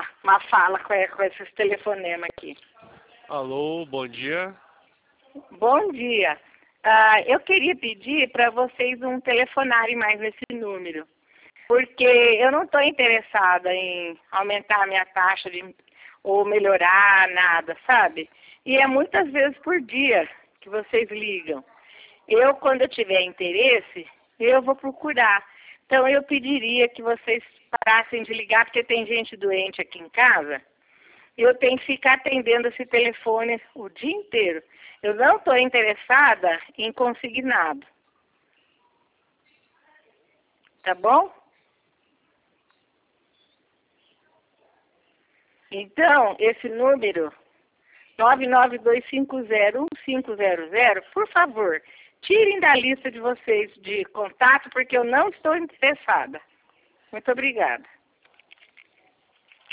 uma fala com esses telefonemas aqui. Alô, bom dia. Bom dia. Eu queria pedir para vocês não telefonarem mais nesse número, porque eu não estou interessada em aumentar a minha taxa ou melhorar nada, sabe? E é muitas vezes por dia que vocês ligam. Quando eu tiver interesse, eu vou procurar. Então, eu pediria que vocês parassem de ligar, porque tem gente doente aqui em casa. Eu tenho que ficar atendendo esse telefone o dia inteiro. Eu não estou interessada em consignado. Tá bom? Então, esse número, 992501500, por favor, tirem da lista de vocês de contato, porque eu não estou interessada. Muito obrigada.